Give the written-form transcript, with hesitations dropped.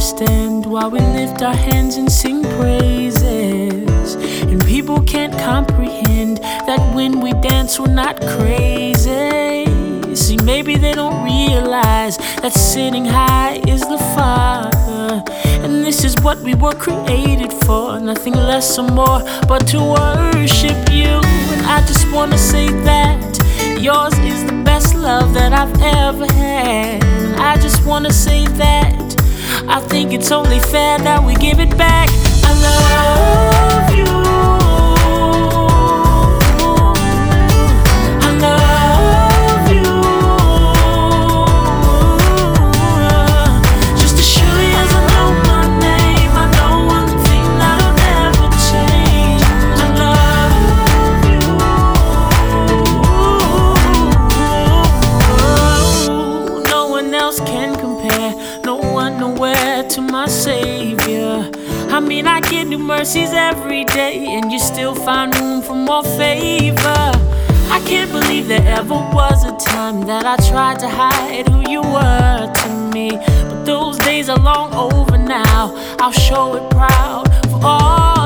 understand why we lift our hands and sing praises. And people can't comprehend that when we dance, we're not crazy. See, maybe they don't realize that sitting high is the Father. And this is what we were created for, nothing less or more but to worship you. And I just wanna say that yours is the best love that I've ever had. And I just wanna say that I think it's only fair that we give it back. I love you. I love you. Just to show you as I know my name, I know one thing that'll never change. I love you. No one else can compare, no one nowhere to my Savior. I mean, I get new mercies every day, and you still find room for more favor. I can't believe there ever was a time that I tried to hide who you were to me. But those days are long over now. I'll show it proud for all